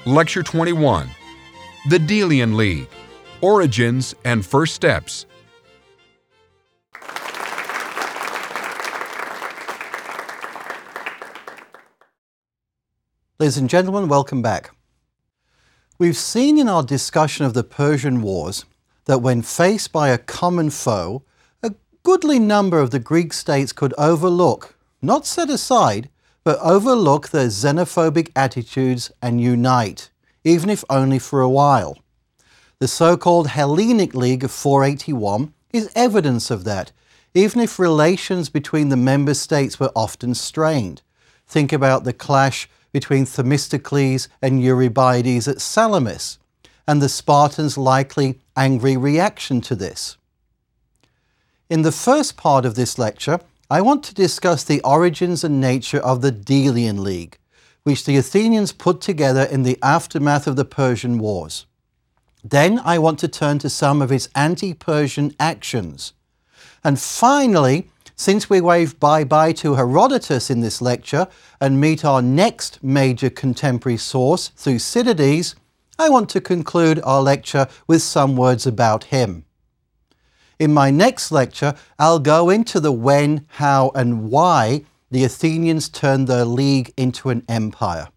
Lecture 21, The Delian League, Origins and First Steps. Ladies and gentlemen, welcome back. We've seen in our discussion of the Persian Wars that when faced by a common foe, a goodly number of the Greek states could overlook, not set aside, but overlook their xenophobic attitudes and unite, even if only for a while. The so-called Hellenic League of 481 is evidence of that, even if relations between the member states were often strained. Think about the clash between Themistocles and Eurybiades at Salamis, and the Spartans' likely angry reaction to this. In the first part of this lecture, I want to discuss the origins and nature of the Delian League, which the Athenians put together in the aftermath of the Persian Wars. Then I want to turn to some of its anti-Persian actions. And finally, since we wave bye-bye to Herodotus in this lecture and meet our next major contemporary source, Thucydides, I want to conclude our lecture with some words about him. In my next lecture, I'll go into the when, how, and why the Athenians turned their league into an empire.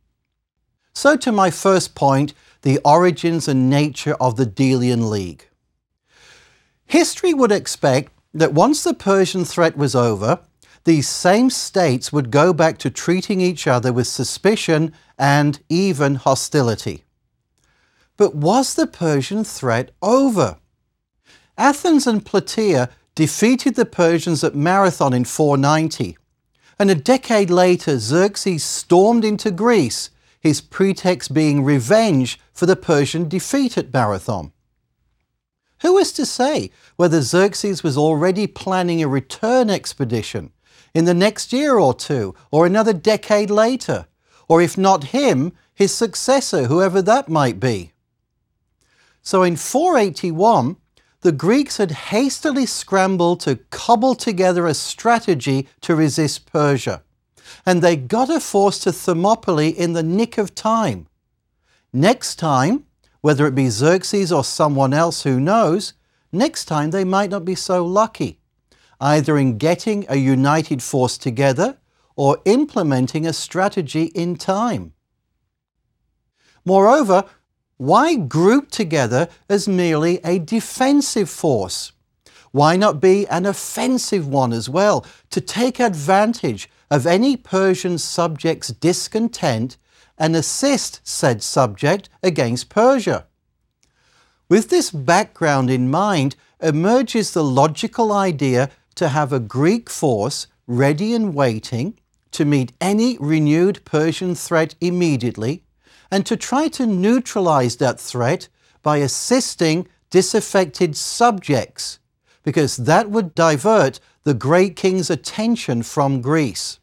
So to my first point, the origins and nature of the Delian League. History would expect that once the Persian threat was over, these same states would go back to treating each other with suspicion and even hostility. But was the Persian threat over? Athens and Plataea defeated the Persians at Marathon in 490, and a decade later Xerxes stormed into Greece, his pretext being revenge for the Persian defeat at Marathon. Who is to say whether Xerxes was already planning a return expedition in the next year or two, or another decade later, or if not him, his successor, whoever that might be? So in 481, the Greeks had hastily scrambled to cobble together a strategy to resist Persia, and they got a force to Thermopylae in the nick of time. Next time, whether it be Xerxes or someone else who knows, next time they might not be so lucky, either in getting a united force together or implementing a strategy in time. Moreover, why group together as merely a defensive force? Why not be an offensive one as well, to take advantage of any Persian subject's discontent and assist said subject against Persia? With this background in mind emerges the logical idea to have a Greek force ready and waiting to meet any renewed Persian threat immediately, and to try to neutralize that threat by assisting disaffected subjects, because that would divert the great king's attention from Greece.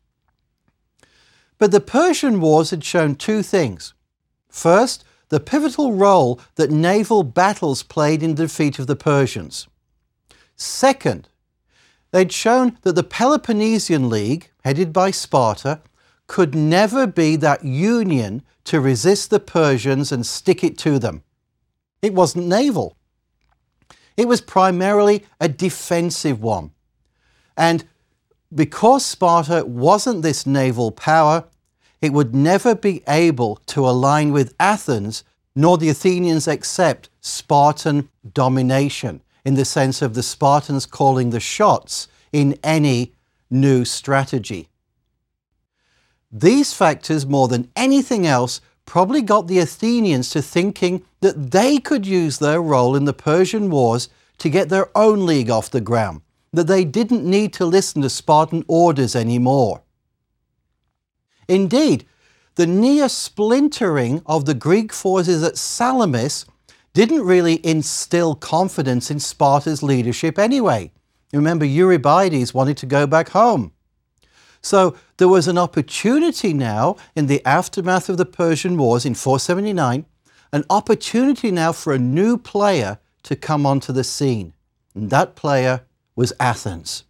But the Persian Wars had shown two things. First, the pivotal role that naval battles played in the defeat of the Persians. Second, they'd shown that the Peloponnesian League, headed by Sparta, could never be that union to resist the Persians and stick it to them. It wasn't naval. It was primarily a defensive one. And because Sparta wasn't this naval power, it would never be able to align with Athens, nor the Athenians accept Spartan domination, in the sense of the Spartans calling the shots in any new strategy. These factors, more than anything else, probably got the Athenians to thinking that they could use their role in the Persian Wars to get their own league off the ground, that they didn't need to listen to Spartan orders anymore. Indeed, the near splintering of the Greek forces at Salamis didn't really instill confidence in Sparta's leadership anyway. Remember, Eurybiades wanted to go back home. So there was an opportunity now in the aftermath of the Persian Wars in 479, an opportunity now for a new player to come onto the scene. And that player was Athens.